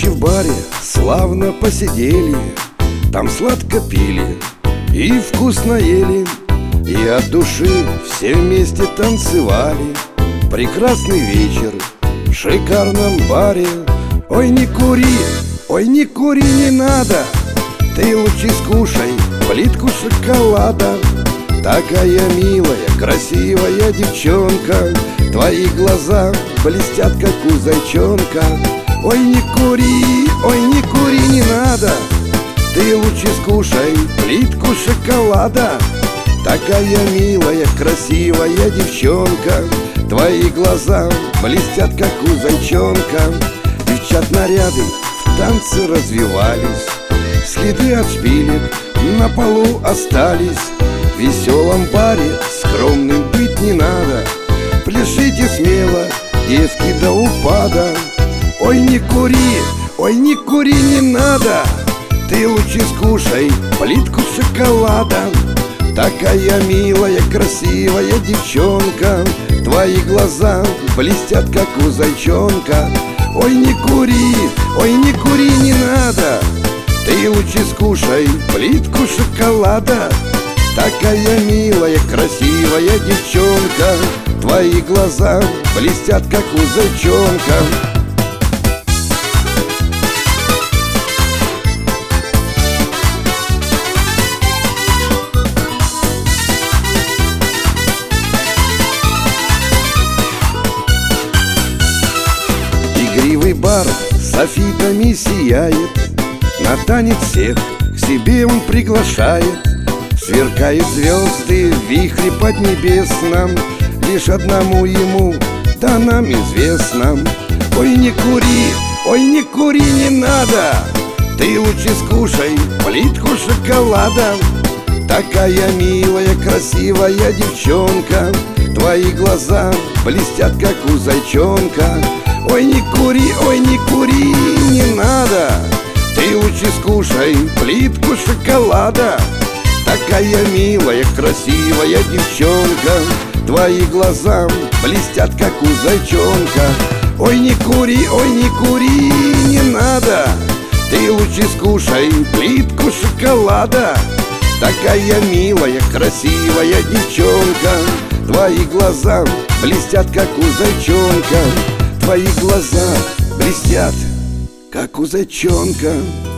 ночи в баре славно посидели, там сладко пили и вкусно ели, и от души все вместе танцевали. Прекрасный вечер в шикарном баре. Ой, не кури, ой, не кури, не надо, ты лучше скушай плитку шоколада. Такая милая, красивая девчонка, твои глаза блестят, как у зайчонка. Ой, не кури, ой, не кури, не надо, ты лучше скушай плитку шоколада. Такая милая, красивая девчонка, твои глаза блестят, как у зайчонка. Девчат наряды в танце развивались, следы от шпилек на полу остались. В веселом баре скромным быть не надо, пляшите смело, девки, до упада. Ой, не кури, ой, не кури, не надо, ты лучше скушай плитку шоколада. Такая милая, красивая девчонка, твои глаза блестят, как у зайчонка. Ой, не кури, ой, не кури, не надо, ты лучше скушай плитку шоколада. Такая милая, красивая девчонка, твои глаза блестят, как у зайчонка. Игривый бар софитами сияет, на танец всех к себе он приглашает. Сверкают звезды в вихре поднебесном, лишь одному ему, да нам известно. Ой, не кури, ой, не кури, не надо, ты лучше скушай плитку шоколада. Такая милая, красивая девчонка, твои глаза блестят, как у зайчонка. Ой, не кури, ой, не кури, не надо, ты лучше скушай плитку шоколада. Такая милая, красивая девчонка, твои глаза блестят, как у зайчонка. Ой, не кури, ой, не кури, не надо, ты лучше скушай плитку шоколада. Такая милая, красивая девчонка, твои глаза блестят, как у зайчонка. Твои глаза блестят, как у зайчонка.